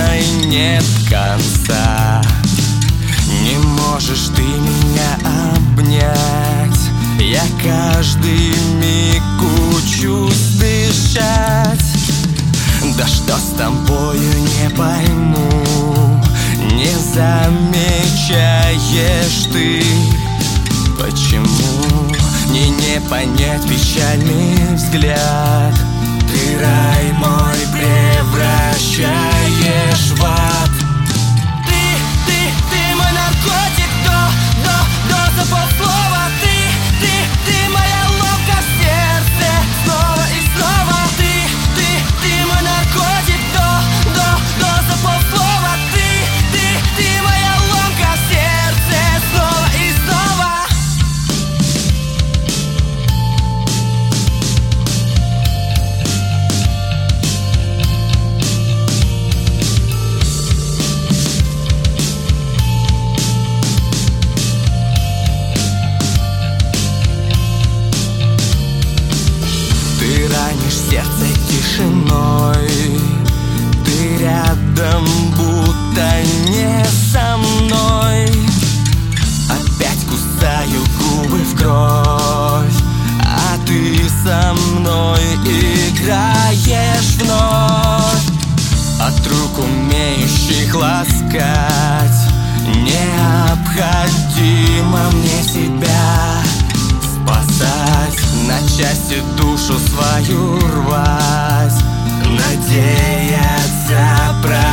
будто нет конца. Не можешь ты меня обнять, я каждый миг учусь дышать. Да что с тобою, не пойму, не замечаешь ты. Почему мне не понять печальный взгляд? Ты рай мой превращаешь в ад. Ты мой наркотик, доза полслова. Ты моя ломка в сердце снова и снова. Ты мой наркотик, доза полслова. Ты моя ломка в сердце снова и снова. Ты ранишь сердце тишиной, ты рядом, будто не со мной. Опять кусаю губы в кровь, а ты со мной играешь вновь. От рук умеющих ласкать необходимо мне себя спасать, на части душу свою рвать, надеяться